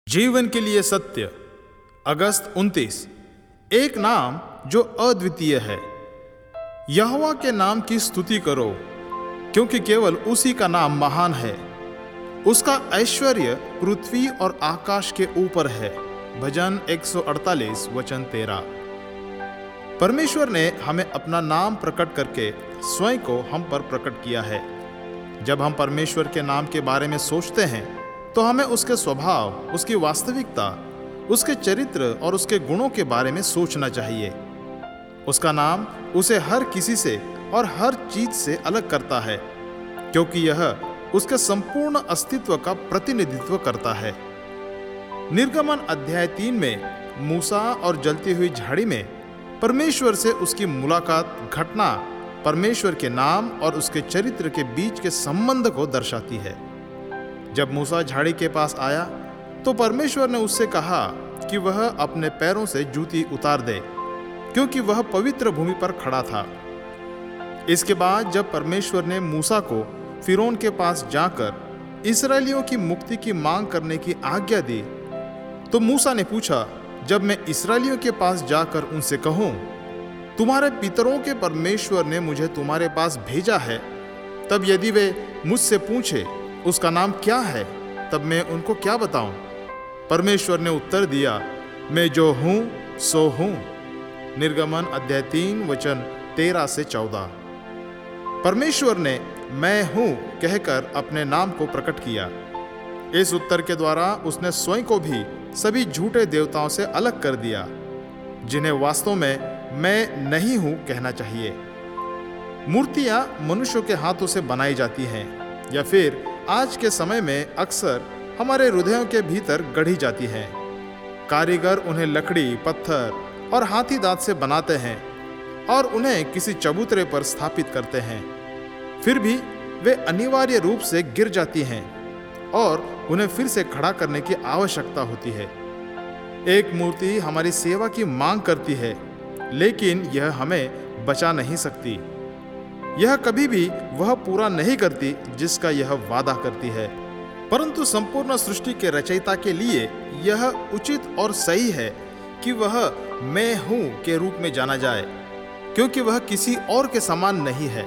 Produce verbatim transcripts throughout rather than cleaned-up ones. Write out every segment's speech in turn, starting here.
जीवन के लिए सत्य, अगस्त उनतीस। एक नाम जो अद्वितीय है। यहोवा के नाम की स्तुति करो, क्योंकि केवल उसी का नाम महान है। उसका ऐश्वर्य पृथ्वी और आकाश के ऊपर है। भजन एक सौ अड़तालीस वचन तेरह। परमेश्वर ने हमें अपना नाम प्रकट करके स्वयं को हम पर प्रकट किया है। जब हम परमेश्वर के नाम के बारे में सोचते हैं तो हमें उसके स्वभाव, उसकी वास्तविकता, उसके चरित्र और उसके गुणों के बारे में सोचना चाहिए। उसका नाम उसे हर किसी से और हर चीज से अलग करता है, क्योंकि यह उसके संपूर्ण अस्तित्व का प्रतिनिधित्व करता है। निर्गमन अध्याय तीन में मूसा और जलती हुई झाड़ी में परमेश्वर से उसकी मुलाकात घटना परमेश्वर के नाम और उसके चरित्र के बीच के संबंध को दर्शाती है। जब मूसा झाड़ी के पास आया तो परमेश्वर ने उससे कहा कि वह अपने पैरों से जूती उतार दे, क्योंकि वह पवित्र भूमि पर खड़ा था। इसके बाद जब परमेश्वर ने मूसा को फिरौन के पास जाकर इस्राएलियों की मुक्ति की मांग करने की आज्ञा दी, तो मूसा ने पूछा, जब मैं इस्राएलियों के पास जाकर उनसे कहूं, तुम्हारे पितरों के परमेश्वर ने मुझे तुम्हारे पास भेजा है, तब यदि वे मुझसे पूछे उसका नाम क्या है, तब मैं उनको क्या बताऊं? परमेश्वर ने उत्तर दिया, मैं जो हूं सो हूं। निर्गमन अध्याय तीन वचन तेरह से चौदह। परमेश्वर ने मैं हूं कहकर अपने नाम को प्रकट किया। इस उत्तर के द्वारा उसने स्वयं को भी सभी झूठे देवताओं से अलग कर दिया, जिन्हें वास्तव में मैं नहीं हूं कहना चाहिए। मूर्तियां मनुष्यों के हाथों से बनाई जाती हैं, या फिर आज के समय में अक्सर हमारे हृदयों के भीतर गढ़ी जाती हैं। कारीगर उन्हें लकड़ी, पत्थर और हाथी दांत से बनाते हैं और उन्हें किसी चबूतरे पर स्थापित करते हैं। फिर भी वे अनिवार्य रूप से गिर जाती हैं और उन्हें फिर से खड़ा करने की आवश्यकता होती है। एक मूर्ति हमारी सेवा की मांग करती है, लेकिन यह हमें बचा नहीं सकती। यह कभी भी वह पूरा नहीं करती जिसका यह वादा करती है। परंतु संपूर्ण सृष्टि के रचयिता के लिए यह उचित और सही है कि वह मैं हूं के रूप में जाना जाए, क्योंकि वह किसी और के समान नहीं है।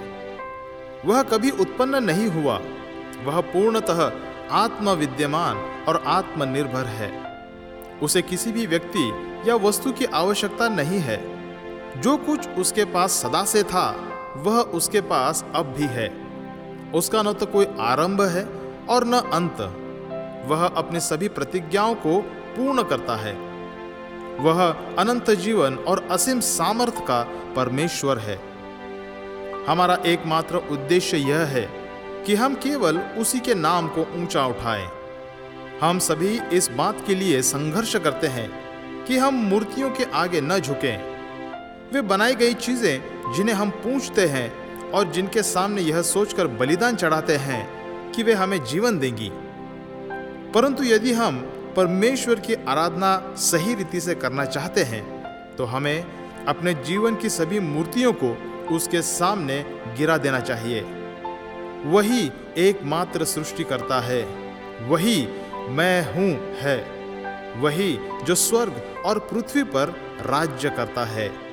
वह कभी उत्पन्न नहीं हुआ। वह पूर्णतः आत्मविद्यमान और आत्मनिर्भर है। उसे किसी भी व्यक्ति या वस्तु की आवश्यकता नहीं है। जो कुछ उसके पास सदा से था वह उसके पास अब भी है। उसका न तो कोई आरंभ है और न अंत। वह अपनी सभी प्रतिज्ञाओं को पूर्ण करता है। वह अनंत जीवन और असीम सामर्थ्य का परमेश्वर है। हमारा एकमात्र उद्देश्य यह है कि हम केवल उसी के नाम को ऊंचा उठाएं। हम सभी इस बात के लिए संघर्ष करते हैं कि हम मूर्तियों के आगे न झुकें। वे बनाई गई चीजें जिन्हें हम पूजते हैं और जिनके सामने यह सोचकर बलिदान चढ़ाते हैं कि वे हमें जीवन देंगी। परंतु यदि हम परमेश्वर की आराधना सही रीति से करना चाहते हैं तो हमें अपने जीवन की सभी मूर्तियों को उसके सामने गिरा देना चाहिए। वही एकमात्र सृष्टिकर्ता है। वही मैं हूं है। वही जो स्वर्ग और पृथ्वी पर राज्य करता है।